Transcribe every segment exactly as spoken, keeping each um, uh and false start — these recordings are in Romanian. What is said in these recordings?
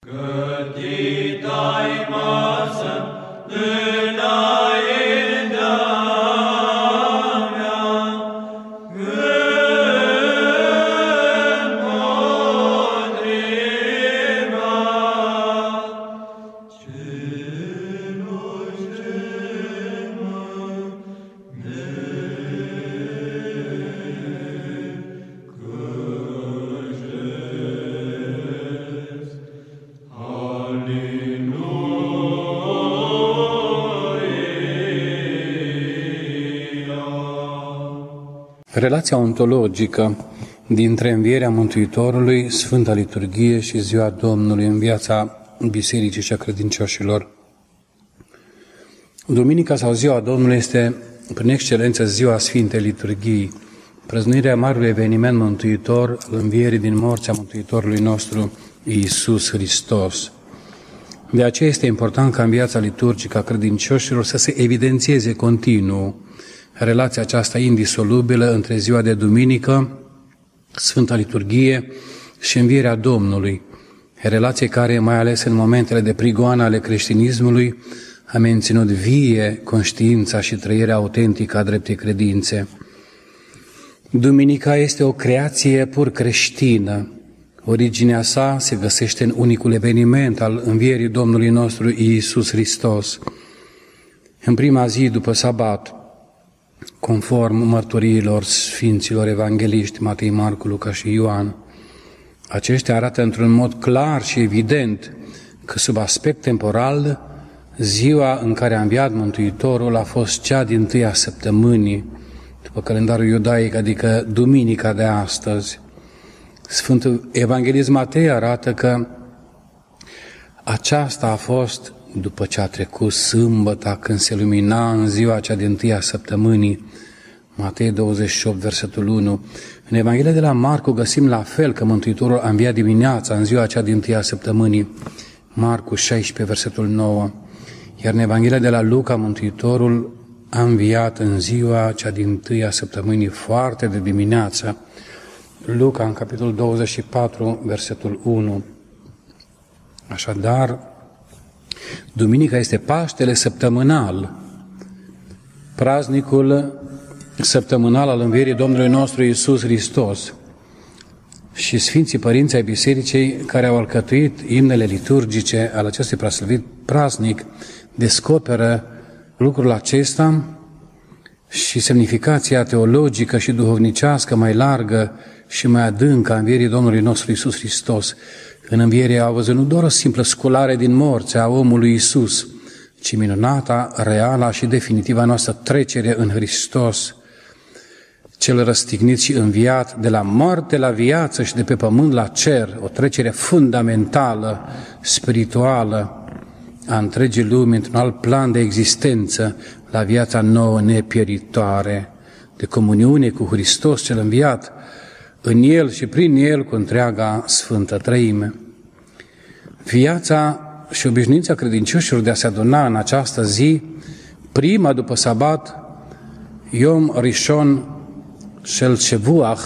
Gătit-ai masă înaintea mea, împotriva celor ce mă necăjesc. Relația ontologică dintre învierea Mântuitorului, Sfânta Liturghie și Ziua Domnului în viața Bisericii și a credincioșilor. Duminica sau Ziua Domnului este, prin excelență, Ziua Sfintei Liturghii, prăznuirea marelui eveniment mântuitor al învierii din morți a Mântuitorului nostru, Iisus Hristos. De aceea este important ca în viața liturgică a credincioșilor să se evidențieze continuu relația aceasta indisolubilă între ziua de duminică, Sfânta Liturghie și învierea Domnului, relație care, mai ales în momentele de prigoană ale creștinismului, a menținut vie conștiința și trăirea autentică a dreptei credințe. Duminica este o creație pur creștină. Originea sa se găsește în unicul eveniment al învierii Domnului nostru Iisus Hristos. În prima zi după sabat, conform mărturiilor sfinților evangeliști Matei, Marcu, Luca și Ioan, aceștia arată într-un mod clar și evident că sub aspect temporal, ziua în care a înviat Mântuitorul a fost cea din tâia săptămânii, după calendarul iudaic, adică duminica de astăzi. Sfântul Evanghelist Matei arată că aceasta a fost după ce a trecut sâmbăta, când se lumina în ziua cea din tâia săptămânii, Matei douăzeci și opt, versetul unu. În Evanghelia de la Marcu găsim la fel că Mântuitorul a înviat dimineața în ziua cea din tâia săptămânii, Marcu șaisprezece, versetul nouă. Iar în Evanghelia de la Luca, Mântuitorul a înviat în ziua cea din tâia săptămânii, foarte de dimineață, Luca, în capitolul douăzeci și patru, versetul unu. Așadar, duminica este Paștele săptămânal, praznicul săptămânal al învierii Domnului nostru Iisus Hristos. Și Sfinții Părinți ai Bisericii, care au alcătuit imnele liturgice al acestui preaslăvit praznic, descoperă lucrul acesta și semnificația teologică și duhovnicească mai largă și mai adâncă a învierii Domnului nostru Iisus Hristos. În înviere au văzut nu doar o simplă sculare din morți a omului Iisus, ci minunata, reală și definitiva noastră trecere în Hristos, cel răstignit și înviat de la moarte la viață și de pe pământ la cer, o trecere fundamentală, spirituală a întregii lumi într-un alt plan de existență, la viața nouă nepieritoare, de comuniune cu Hristos cel înviat, în El și prin El cu întreaga Sfântă Treime. Viața și obișnuința credincioșilor de a se aduna în această zi, prima după sabat, Yom Rishon Shel Shevuach,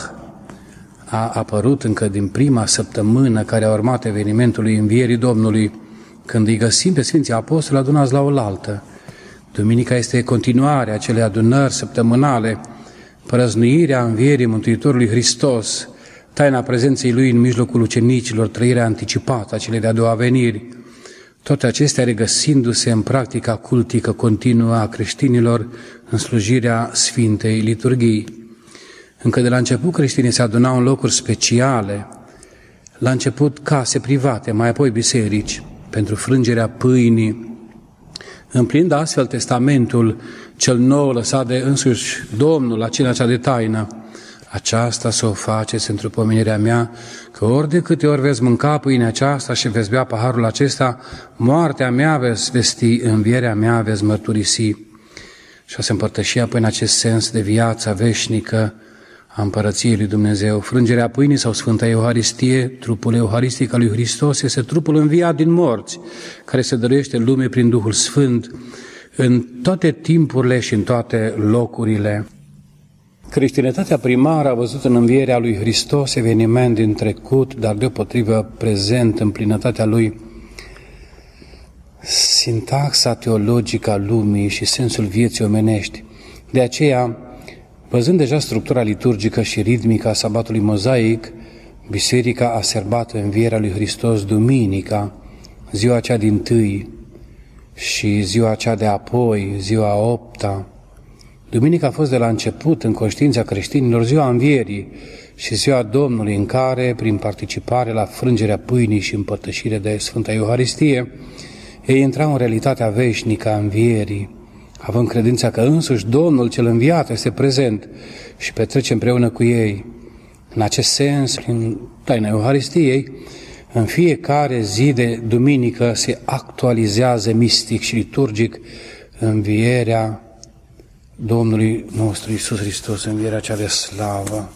a apărut încă din prima săptămână care a urmat evenimentului învierii Domnului, când îi găsim pe Sfinții Apostoli adunați la oaltă. Duminica este continuarea acelei adunări săptămânale, prăznuirea învierii Mântuitorului Hristos, taina prezenței Lui în mijlocul ucenicilor, trăirea anticipată a celei de-a doua veniri. Toate acestea regăsindu-se în practica cultică continuă a creștinilor în slujirea Sfintei Liturghii. Încă de la început creștinii se adunau în locuri speciale, la început case private, mai apoi biserici, pentru frângerea pâinii, împlinind astfel testamentul cel nou lăsat de însuși Domnul la cina cea de taină. Aceasta să o faceți într-o pomenirea mea, că ori de câte ori veți mânca pâinea aceasta și veți bea paharul acesta, moartea mea veți vesti, învierea mea veți mărturisi. Și a se împărtăși apoi în acest sens de viața veșnică a Împărăției lui Dumnezeu. Frângerea pâinii sau Sfânta Euharistie, trupul euharistic al lui Hristos, este trupul înviat din morți, care se dăruiește lume prin Duhul Sfânt, în toate timpurile și în toate locurile. Creștinătatea primară a văzut în învierea lui Hristos eveniment din trecut, dar deopotrivă prezent în plinătatea lui sintaxa teologică a lumii și sensul vieții omenești. De aceea, văzând deja structura liturgică și ritmică a sabatului mozaic, Biserica a sărbat învierea lui Hristos duminica, ziua cea dintâi și ziua cea de apoi, ziua a opta. Duminica a fost de la început în conștiința creștinilor ziua învierii și ziua Domnului, în care, prin participare la frângerea pâinii și împărtășire de Sfânta Euharistie, ei intrau în realitatea veșnică a învierii, având credința că însuși Domnul cel înviat este prezent și petrece împreună cu ei. În acest sens, prin taina Euharistiei, în fiecare zi de duminică se actualizează mistic și liturgic învierea Domnului nostru Iisus Hristos, învierea cea de slavă.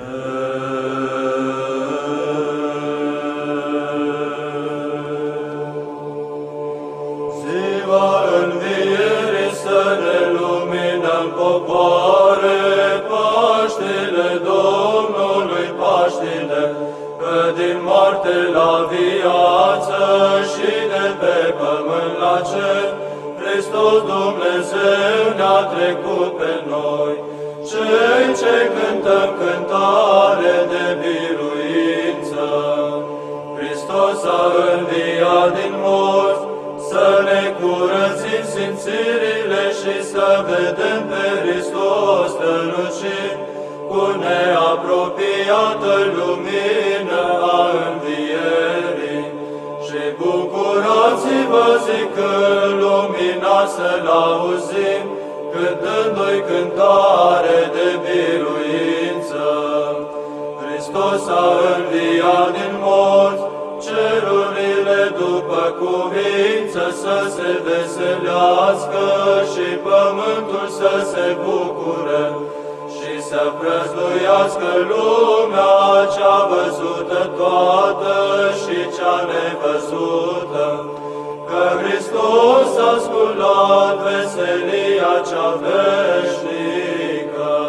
Ziua învierii să ne luminăm popoare, Paștile Domnului, Paștile, că din moarte la viață și de pe pământ la cer, Hristos Dumnezeu ne-a trecut pe noi, cei ce cântăm cântare de biruință. Hristos a înviat din morți, să ne curățim simțirile și să vedem pe Hristos strălucind cu neapropiată lumină a învierii. Și bucurați-vă zicând lumina să-L auzim, cântându-i cântare de biruință. Hristos a înviat din morți, cerurile după cuvință să se veselească și pământul să se bucure și să prăznuiască lumea cea văzută toată și cea nevăzută, că Hristos a sculat veselia cea veșnică.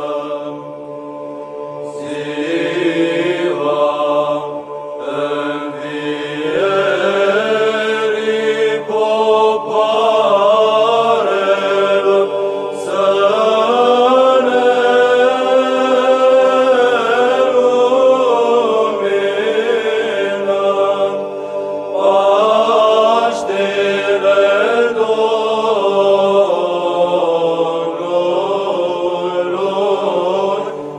Ziua învierii popoarelor să ne luminăm, Paștile Domnului,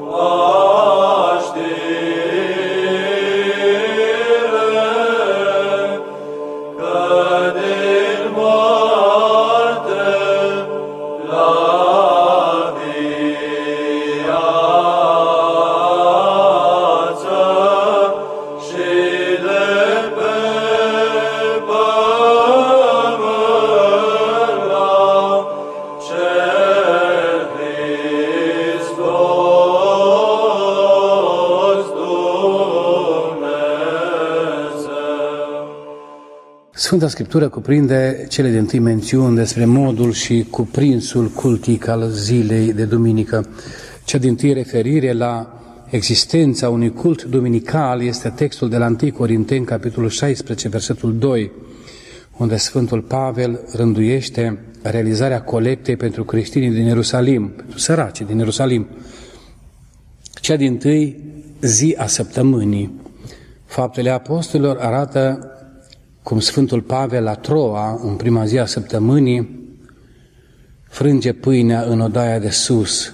Paștile, că din moarte la viață și de pe pământ la cer, Hristos Dumnezeu. Sfânta Scriptură cuprinde cele dintâi mențiuni despre modul și cuprinsul cultic al zilei de duminică. Cea dintâi referire la existența unui cult duminical este textul de la întâi Corinteni, capitolul șaisprezece, versetul doi, unde Sfântul Pavel rânduiește realizarea colectei pentru creștinii din Ierusalim, pentru săracii din Ierusalim. Cea dintâi zi a săptămânii. Faptele Apostolilor arată cum Sfântul Pavel la Troa, în prima zi a săptămânii, frânge pâinea în odaia de sus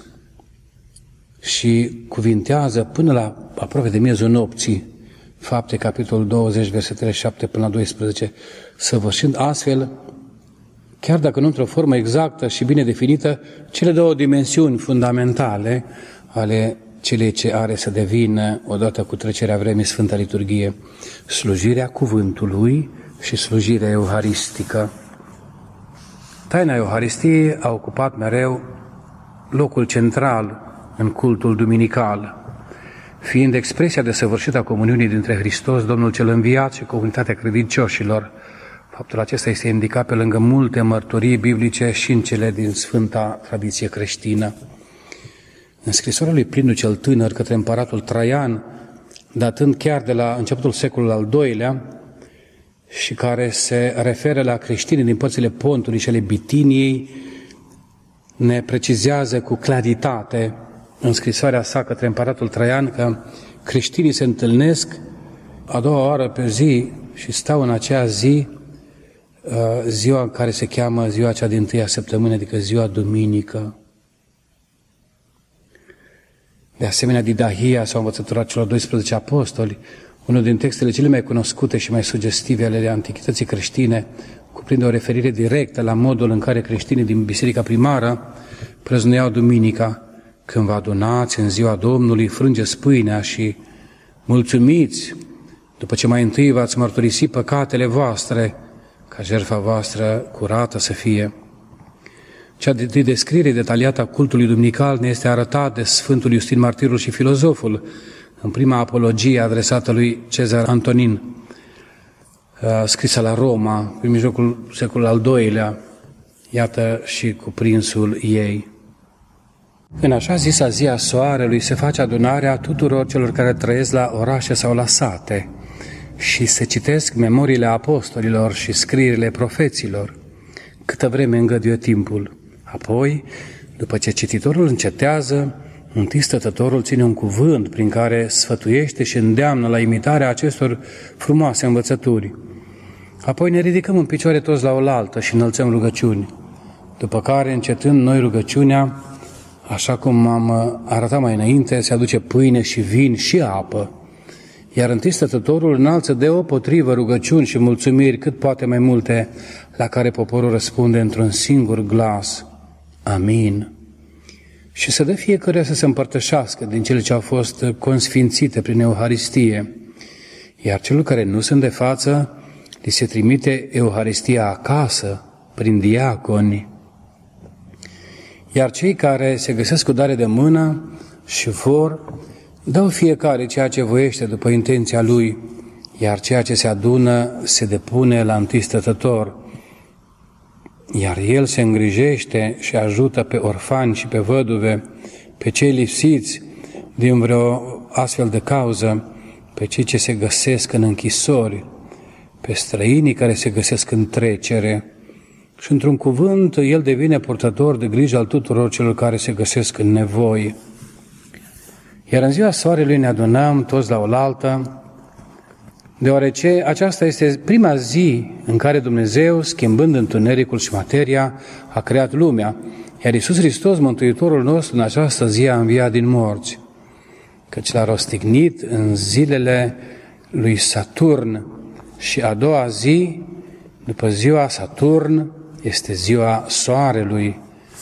și cuvintează până la aproape de miezul nopții, Fapte, capitolul douăzeci, versetele șapte până la doisprezece, săvârșind astfel, chiar dacă nu într-o formă exactă și bine definită, cele două dimensiuni fundamentale ale celei ce are să devină, odată cu trecerea vremii, Sfânta Liturghie, slujirea cuvântului și slujirea euharistică. Taina Euharistiei a ocupat mereu locul central în cultul duminical, fiind expresia desăvârșită a comuniunii dintre Hristos, Domnul cel înviat, și comunitatea credincioșilor. Faptul acesta este indicat pe lângă multe mărturii biblice și în cele din Sfânta tradiție creștină. În scrisoarea lui Pliniu cel Tânăr către împăratul Traian, datând chiar de la începutul secolului al doilea, și care se referă la creștinii din părțile Pontului și ale Bitiniei, ne precizează cu claritate în scrisoarea sa către împăratul Traian că creștinii se întâlnesc a doua oară pe zi și stau în acea zi, ziua în care se cheamă ziua cea din tâia săptămână, adică ziua duminică. De asemenea, Didahia sau învățătura celor doisprezece apostoli, unul din textele cele mai cunoscute și mai sugestive ale antichității creștine, cuprinde o referire directă la modul în care creștinii din biserica primară prăznuiau duminica, când vă adunați în ziua Domnului, frângeți pâinea și mulțumiți, după ce mai întâi v-ați mărturisit păcatele voastre, ca jertfa voastră curată să fie. Cea de descriere detaliată a cultului duminical ne este arătată de Sfântul Iustin Martirul și filozoful în prima apologie adresată lui Cezar Antonin, scrisă la Roma, prin mijlocul secolului al doilea, iată și cuprinsul ei. În așa zisa zi a soarelui se face adunarea tuturor celor care trăiesc la orașe sau la sate și se citesc memoriile apostolilor și scrierile profeților, câtă vreme îngăduie timpul. Apoi, după ce cititorul încetează, întâi stătătorul ține un cuvânt prin care sfătuiește și îndeamnă la imitarea acestor frumoase învățături. Apoi ne ridicăm în picioare toți la oaltă și înălțăm rugăciuni, după care, încetând noi rugăciunea, așa cum am arătat mai înainte, se aduce pâine și vin și apă, iar întâi stătătorul înalță deopotrivă rugăciuni și mulțumiri cât poate mai multe, la care poporul răspunde într-un singur glas, Amin. Și să dă fiecare să se împărtășească din cele ce au fost consfințite prin Euharistie, iar celor care nu sunt de față, li se trimite Euharistia acasă, prin diaconi. Iar cei care se găsesc cu dare de mână și vor, dau fiecare ceea ce voiește după intenția lui, iar ceea ce se adună se depune la întâi stătător, iar el se îngrijește și ajută pe orfani și pe văduve, pe cei lipsiți din vreo astfel de cauză, pe cei ce se găsesc în închisori, pe străinii care se găsesc în trecere. Și într-un cuvânt, el devine purtător de grijă al tuturor celor care se găsesc în nevoi. Iar în ziua soarelui ne adunăm toți la oaltă, deoarece aceasta este prima zi în care Dumnezeu, schimbând întunericul și materia, a creat lumea, iar Iisus Hristos, Mântuitorul nostru, în această zi a înviat din morți, căci l-a rostignit în zilele lui Saturn și a doua zi, după ziua Saturn, este ziua soarelui.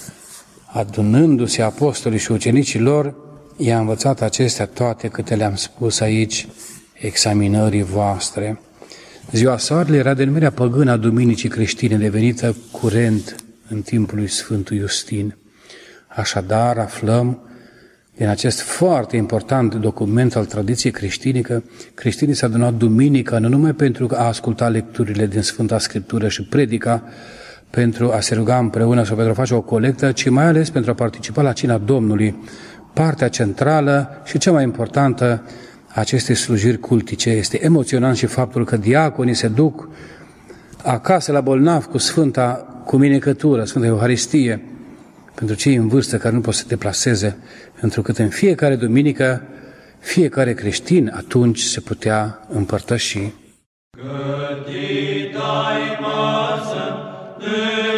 Adunându-se apostolii și ucenicii lor, i-a învățat acestea toate câte le-am spus aici, examinării voastre. Ziua soarelui era denumirea păgână a duminicii creștine, devenită curent în timpul lui Sfântul Iustin. Așadar, aflăm din acest foarte important document al tradiției creștine că creștinii s-au adunat duminică nu numai pentru a asculta lecturile din Sfânta Scriptură și predica, pentru a se ruga împreună sau pentru a face o colectă, ci mai ales pentru a participa la cina Domnului, partea centrală și cea mai importantă a acestei slujiri cultice. Este emoționant și faptul că diaconii se duc acasă la bolnav cu Sfânta Cuminecătură, Sfânta Euharistie, pentru cei în vârstă care nu pot să se deplaseze, întrucât în fiecare duminică, fiecare creștin atunci se putea împărtăși. Cât dai masă,